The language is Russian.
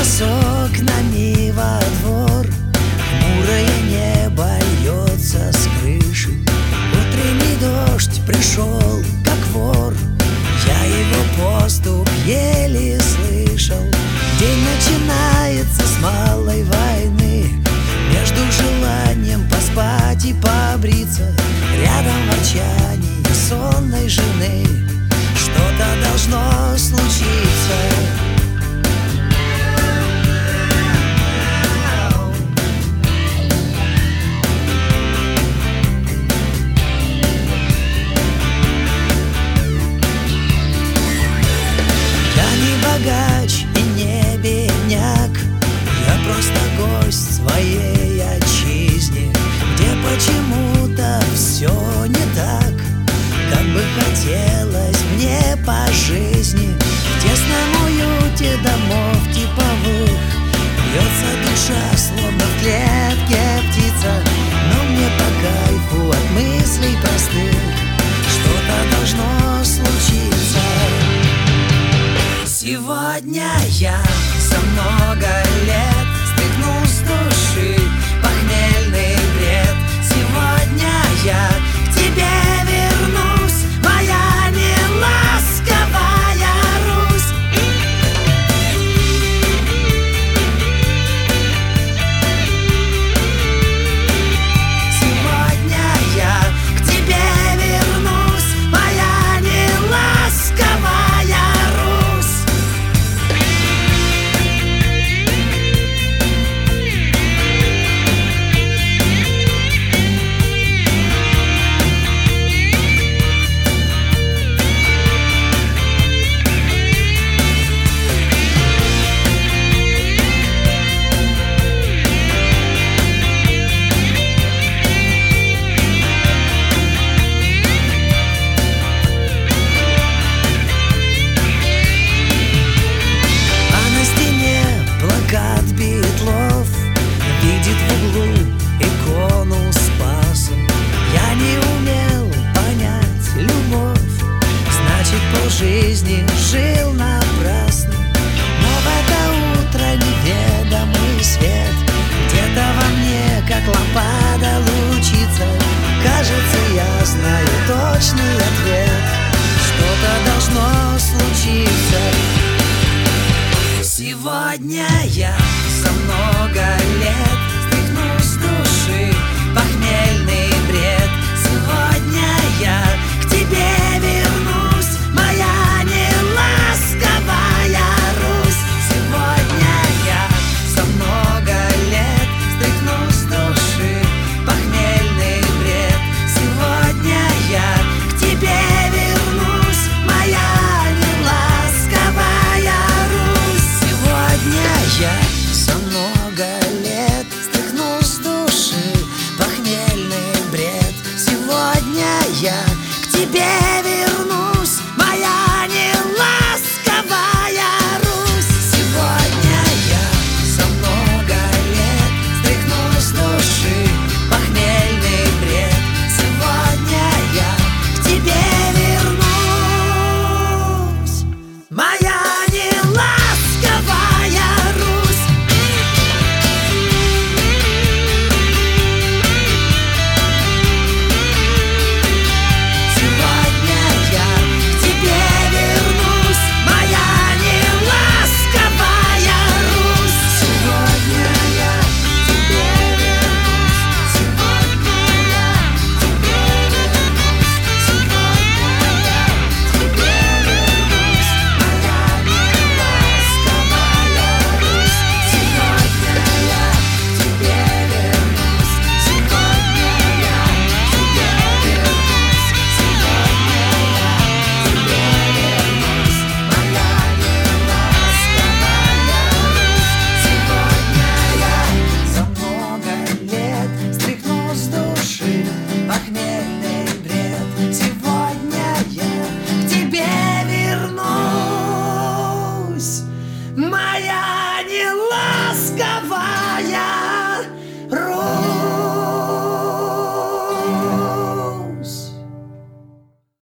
с окнами во двор, хмурое небо льется с крыши. Утренний дождь пришел, как вор, я его поступ еле слышал. День начинается с малой войны, между желанием поспать и побриться, рядом ворчание сонной жены. Что-то должно случиться. Я не богач и не бедняк, я просто гость своей отчизне, где почему-то все не так, как бы хотелось мне по жизни. В тесном уюте домов типовых бьется душа, словно в клетке птица, но мне по кайфу от мыслей простых. Что-то должно случиться. Сегодня я за много лет стряхнул с души похмельный бред. Сегодня я к тебе вернусь, моя неласковая Русь. Сегодня я к тебе вернусь, моя неласковая Русь. Видит в углу икону Спаса. Я не умел понять любовь, значит, полжизни жил напрасно. Но в это утро неведомый свет где-то во мне, как лампада, лучится. Кажется, я знаю точный ответ. Что-то должно случиться. Сегодня я за много